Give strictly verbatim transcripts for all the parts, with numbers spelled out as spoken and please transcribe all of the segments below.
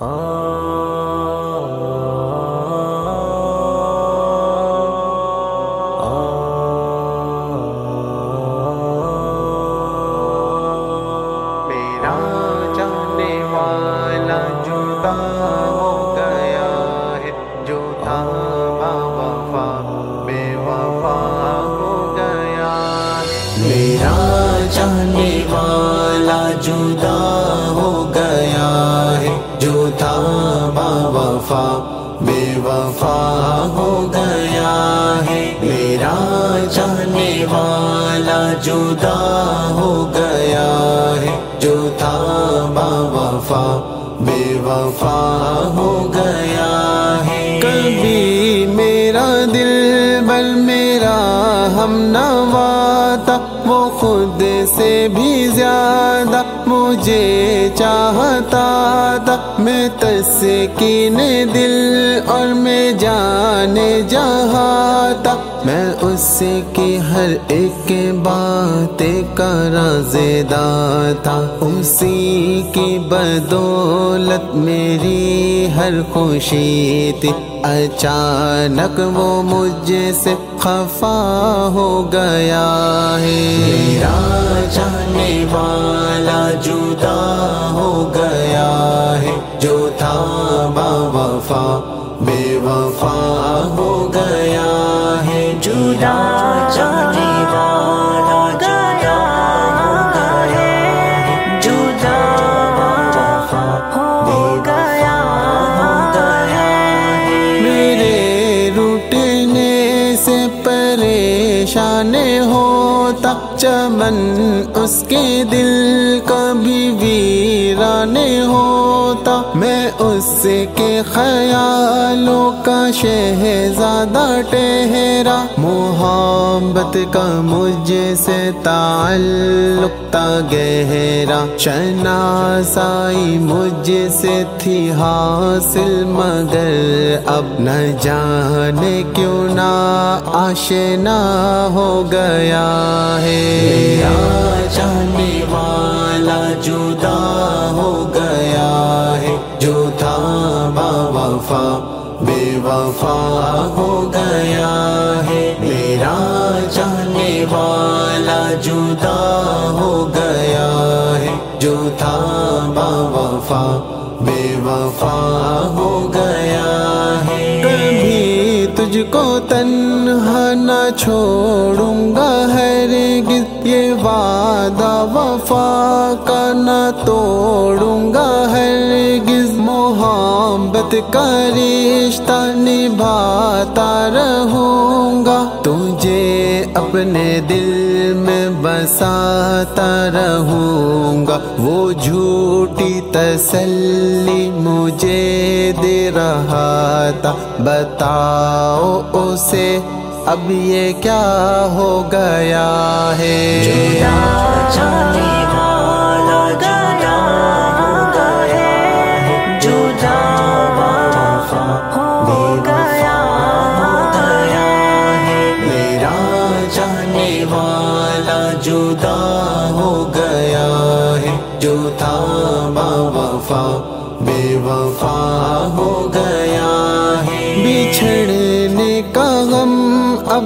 میرا جانے والا جدا ہو گیا ہے، جو تھا با وفا بے وفا ہو گیا ہے۔ میرا جانے والا جدا ہو گیا ہے، جو تھا با وفا بے وفا ہو گیا ہے۔ میرا جانے والا جدا ہو گیا ہے، جو تھا با وفا بے وفا ہو گیا ہے۔ کبھی میرا دل بل میرا ہم نوا تھا، وہ خود سے بھی زیادہ مجھے چاہتا تھا۔ میں تسکین دل اور میں جانے جہاں تھا، میں اس کی ہر ایک بات کا رازدہ تھا۔ اسی کی بدولت میری ہر خوشی تھی، اچانک وہ مجھ سے خفا ہو گیا ہے۔ میرا جانے والا جدا ہو گیا ہے، جو تھا با وفا بے وفا ہو گیا ہے۔ جدا جانے والا جدا ہو گیا ہے، جدا با وفا ہو گیا ہو گیا ہے۔ میرے روٹنے سے پریشان ہوتا چمن، اس کے دل کبھی ویران ہوتا۔ میں اس کے خیالوں کا شہزادہ ٹھہرا، محبت کا مجھ سے تعلق تھا گہرا۔ شناسائی مجھ سے تھی حاصل مگر اب نہ جانے کیوں نہ آشنا ہو گیا ہے۔ میرا جانے والا جدا ہو گیا ہے، جو تھا با وفا بے وفا ہو گیا ہے۔ میرا جانے والا جدا ہو گیا ہے، جو تھا با وفا بے وفا ہو گیا ہے۔ کبھی تجھ کو تنہا نہ چھوڑوں گا ہرگز، یہ وعدہ وفا کا نہ توڑوں گا ہرگز۔ محبت کا رشتہ نبھاتا رہوں گا، تجھے اپنے دل میں بساتا رہوں گا۔ وہ جھوٹی تسلی مجھے دے رہا تھا، بتاؤ اسے اب یہ کیا ہو گیا ہے۔ جدا جانے والا جدا ہو گیا ہے، جدا با وفا ہو گیا ہو گیا ہے۔ میرا جانے والا جدا ہو گیا ہے، جو تھا با وفا بے وفا ہو گیا ہے۔ بچھڑنے کا غم اب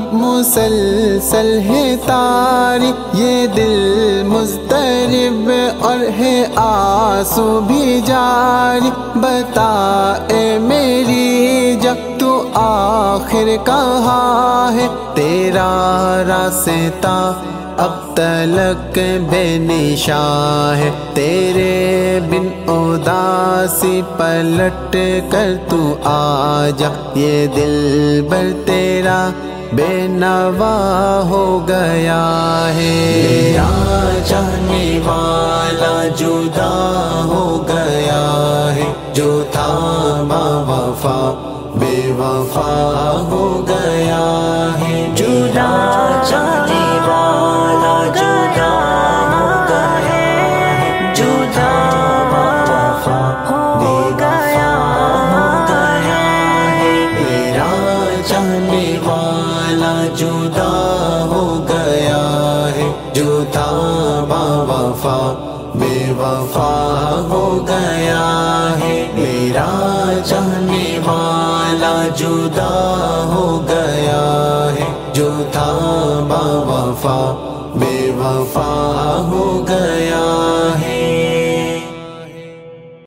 مسلسل ہے تاری، یہ دل مضطرب اور ہے آنسو بھی جاری۔ بتا اے میری جب تو آخر کہاں ہے، تیرا راستہ اب تلک بے نشاں ہے۔ تیرے بن اداسی پلٹ کر تو آ جا، یہ دل بر تیرا بے نوا ہو گیا ہے۔ میرا جانے والا جدا ہو گیا ہے، جو تھا با وفا بے وفا ہو گیا ہے۔ جدا جانے والا جدا ہو گیا ہے، جدا با وفا ہو گیا ہو گیا ہے۔ میرا جانے والا جدا ہو گیا ہے، جو تھا با وفا بے وفا ہو گیا ہے۔ جدا ہو گیا ہے جو تھا با وفا بے وفا ہو گیا